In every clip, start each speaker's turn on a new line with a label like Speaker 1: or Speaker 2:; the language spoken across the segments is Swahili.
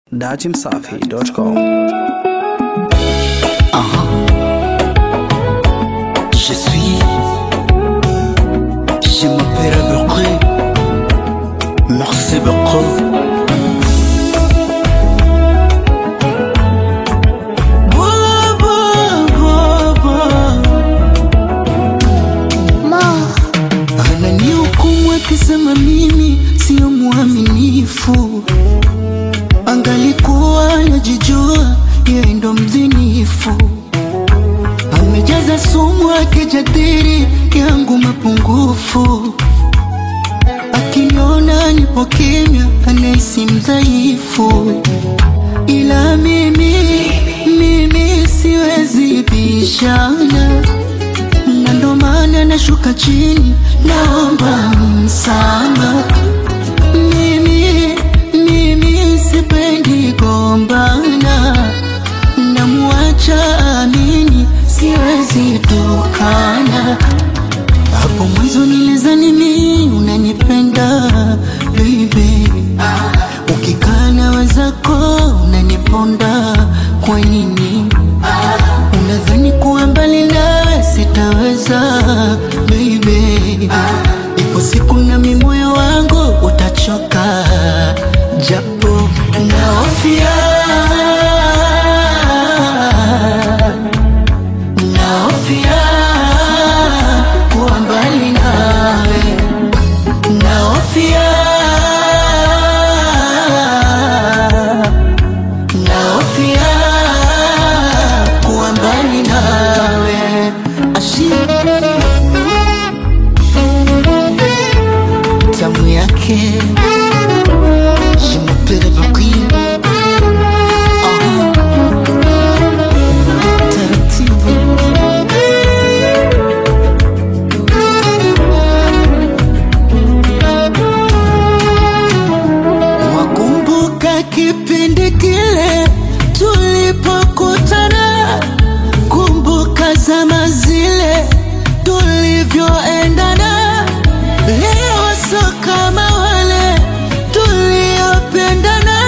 Speaker 1: dachimsafi.com.
Speaker 2: Je m'appelle Berkré, merci beaucoup. Ananihukumu akisema mimi sio mwaminifu, angalikuwa anajijua yeye ndo mdhinifu. Amejaza sumu akijadili yangu mapungufu, akiniona nipo kimya anahisi mdhaifu. Ila mimi siwezi bishana, na ndo maana nashuka chini naomba msamaha. Mimi sipendi gombana, namuacha amini, siwezi tokana. Hapo mwanzo nilizani mimi unanipenda baby, ukikaa na wenzako unaniponda kwa nini? Unadhani kuwa mbali nawe sitaweza baby, ipo siku na mimi moyo wangu utachoka, japo nahofia kuwa mbali nawe, nahofia kuwa mbali nawe. Tamu yake je m'appelle Berkré, taratibu. Wakumbuka kipindi kile tulipokutana, kumbuka zama zile tulivyoendana. Leo so kama wale tuliopendana,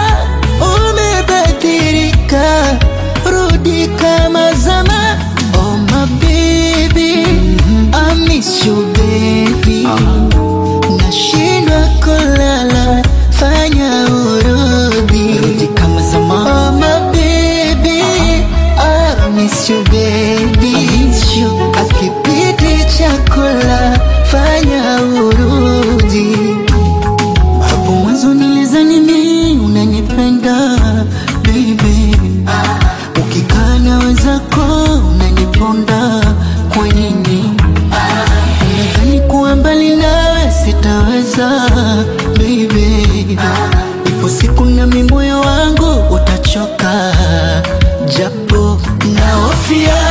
Speaker 2: umebadilika, rudi kama zama. Oh my baby, I miss you baby, nashindwa kulala, fanya urudi, rudi kama zama. Oh my baby, I miss you baby, akipiti chakula fanya urudi. Hapo mwanzo nilizani mimi unanipenda baby, ukikaa na wenzako unaniponda kwa nini? Unadhani kuwa mbali nawe sitaweza baby, ipo siku na mimi moyo wangu utachoka, japo nahofia